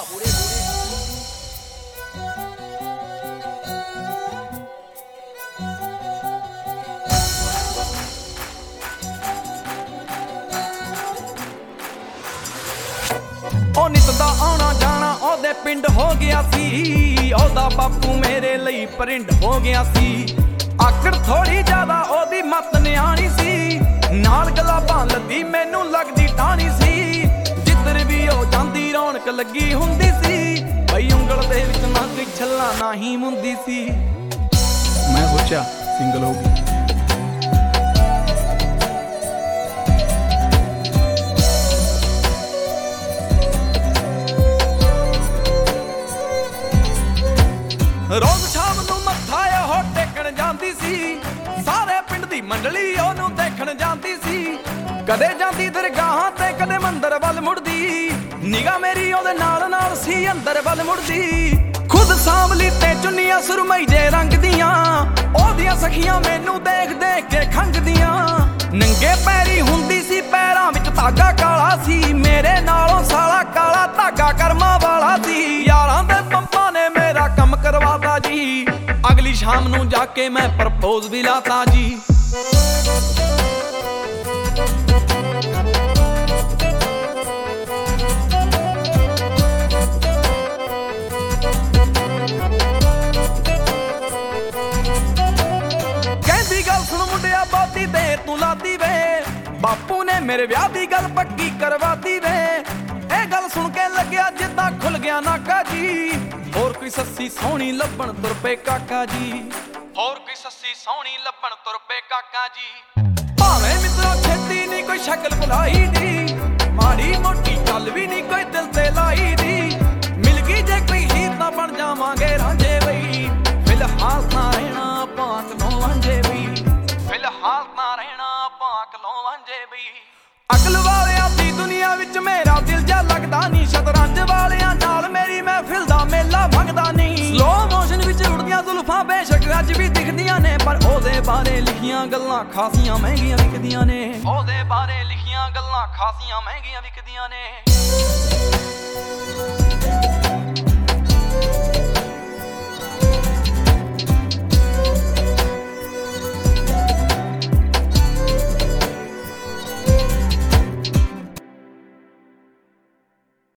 ਉਹ ਨਿਤ ਦਾ ਆਉਣਾ ਜਾਣਾ ਉਹਦੇ ਪਿੰਡ ਹੋ ਗਿਆ ਸੀ। ਉਹਦਾ ਬਾਪੂ ਮੇਰੇ ਲਈ ਪਰਿੰਡ ਹੋ ਗਿਆ ਸੀ। ਆਕੜ ਥੋੜੀ ਜ਼ਿਆਦਾ ਉਹਦੀ ਮੱਤ ਨਿਆਣੀ ਸੀ। ਨਾਲ ਗਲਾਬਾਂ ਲੱਦੀ ਮੈਨੂੰ ਲੱਗਦੀ ਟਾਣੀ ਸੀ। ਜਿੱਧਰ ਵੀ ਉਹ ਜਾਂਦੀ ਰੌਣਕ ਲੱਗੀ ਹੁੰਦੀ ਸੀ। ਬਈ ਉਂਗਲ ਦੇ ਵਿੱਚ ਨਾ ਕੋਈ ਛੱਲਾ ਨਾ ਹੀ ਮੁੰਦੀ ਸੀ। ਮੈਂ ਸੋਚਿਆ ਸਿੰਗਲ ਹੋ ਗਈ। ਰੋਜ਼ ਸ਼ਾਮ ਨੂੰ ਮੱਥਾ ਉਹ ਟੇਕਣ ਜਾਂਦੀ ਸੀ। ਸਾਰੇ ਪਿੰਡ ਦੀ ਮੰਡਲੀ ਉਹਨੂੰ ਦੇਖਣ ਜਾਂਦੀ ਸੀ। ਕਦੇ ਜਾਂਦੀ ਦਰਗਾਹਾਂ ਤੇ ਕਦੇ ਮੰਦਰ ਵੱਲ ਮੁੜਦੀ। ਨਿਗਾਹ ਮੇਰੀ ਉਹਦੇ ਨਾਲ ਨਾਲ ਸੀ ਅੰਦਰ ਵੱਲ ਮੁੜਦੀ। ਖੁਦ ਸਾਂਵਲੀ ਤੇ ਚੁੰਨੀਆਂ ਸੁਰਮਈ ਜੇ ਰੰਗ ਦੀਆਂ। ਉਹਦੀਆਂ ਸਖੀਆਂ ਮੈਨੂੰ ਦੇਖ ਦੇਖ ਕੇ ਖੰਗਦੀਆਂ। ਨੰਗੇ ਪੈਰੀ ਹੁੰਦੀ ਸੀ ਪੈਰਾਂ ਵਿੱਚ ਧਾਗਾ ਕਾਲਾ ਸੀ। ਮੇਰੇ ਨਾਲੋਂ ਸਾਲਾ ਕਾਲਾ ਧਾਗਾ ਕਰਮਾਂ ਵਾਲਾ ਸੀ। ਯਾਰਾਂ ਦੇ ਪੰਪਾਂ ਨੇ ਮੇਰਾ ਕੰਮ ਕਰਵਾਤਾ ਜੀ। ਅਗਲੀ ਸ਼ਾਮ ਨੂੰ ਜਾ ਕੇ ਮੈਂ ਪ੍ਰਪੋਜ਼ ਵੀ ਲਾਤਾ ਜੀ। ਕਹਿੰਦੀ ਗੱਲ ਸੁਣ ਮੁੰਡਿਆ ਬਹੁਤੀ ਦੇਰ ਤੂੰ ਲਾਦੀ ਵੇ। ਬਾਪੂ ਨੇ ਮੇਰੇ ਵਿਆਹ ਦੀ ਗੱਲ ਪੱਕੀ ਕਰਵਾਤੀ ਵੇ। ਇਹ ਗੱਲ ਸੁਣ ਕੇ ਲੱਗਿਆ ਜਿੱਦਾਂ ਖੁੱਲ ਗਿਆ ਨਾਕਾ ਜੀ। ਹੋਰ ਕੋਈ ਸੱਸੀ ਸੋਹਣੀ ਲੱਭਣ ਤੁਰ ਪਏ ਕਾਕਾ ਜੀ। ਹੋਰ ਕੋਈ ਸੱਸੀ ਸੋਹਣੀ ਲੱਭਣ ਤੁਰ ਪਏ ਕਾਕਾ ਜੀ। ਭਾਵੇਂ ਮਿੱਤਰੋ ਛੇਤੀ ਨਹੀਂ ਕੋਈ ਸ਼ਕਲ ਭੁਲਾਈ ਦੀ। ਮਾੜੀ ਮੋਟੀ ਗੱਲ ਵੀ ਨਹੀਂ ਕੋਈ ਦਿਲ ਤੇ ਲਾਈ ਦੀ। ਮਿਲ ਗਈ ਜੇ ਕੋਈ ਹੀਰ ਤਾਂ ਬਣ ਜਾਵਾਂਗੇ ਰਾਂਝੇ ਬਈ। ਫਿਲਹਾਲ ਤਾਂ ਰਹਿਣਾ ਭਾਂਕ ਨੂੰ ਵਾਂਝੇ ਬਈ। ਫਿਲਹਾਲ ਤਾਂ ਰਹਿਣਾ ਭਾਂਕ ਨੂੰ ਵਾਂਝੇ ਬਈ। ਅਕਲ ਵਾਲਿਆਂ ਦੀ ਦੁਨੀਆ ਵਿੱਚ ਮੇਰਾ ਦਿਲ ਜਾ ਲੱਗਦਾ ਨਹੀਂ। ਸ਼ਤਰੰਜ ਵਾਲਿਆਂ ਨਾਲ ਮੇਰੀ ਮਹਿਫਿਲ ਦਾ ਮੇਲਾ ਭੰਗਦਾ ਨਹੀਂ। ਸਲੋ ਮੋਸ਼ਨ ਵਿੱਚ ਉੜਦੀਆਂ ਜ਼ੁਲਫਾਂ ਬੇਸ਼ੱਕ ਅੱਜ ਵੀ ਦਿਖਦੀਆਂ ਨੇ। ਪਰ ਉਹਦੇ ਬਾਰੇ ਲਿਖੀਆਂ ਗੱਲਾਂ ਖਾਸੀਆਂ ਮਹਿੰਗੀਆਂ ਵਿਕਦੀਆਂ ਨੇ। ਉਹਦੇ ਬਾਰੇ ਲਿਖੀਆਂ ਗੱਲਾਂ ਖਾਸੀਆਂ ਮਹਿੰਗੀਆਂ ਵਿਕਦੀਆਂ ਨੇ।